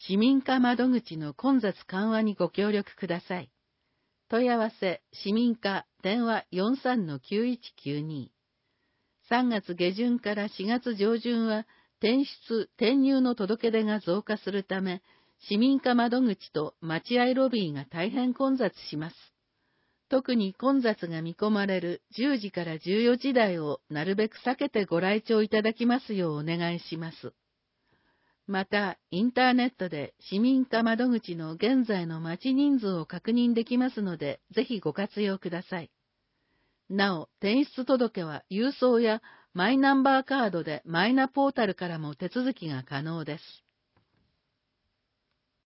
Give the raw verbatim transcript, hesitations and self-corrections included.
市民課窓口の混雑緩和にご協力ください。問い合わせ、市民課、電話 よんさんのきゅういちきゅうに。さんがつ下旬からしがつ上旬は、転出、転入の届け出が増加するため、市民課窓口と待合ロビーが大変混雑します。特に混雑が見込まれるじゅうじからじゅうよじ台をなるべく避けてご来庁いただきますようお願いします。また、インターネットで市民課窓口の現在の待ち人数を確認できますので、ぜひご活用ください。なお、転出届は郵送やマイナンバーカードでマイナポータルからも手続きが可能です。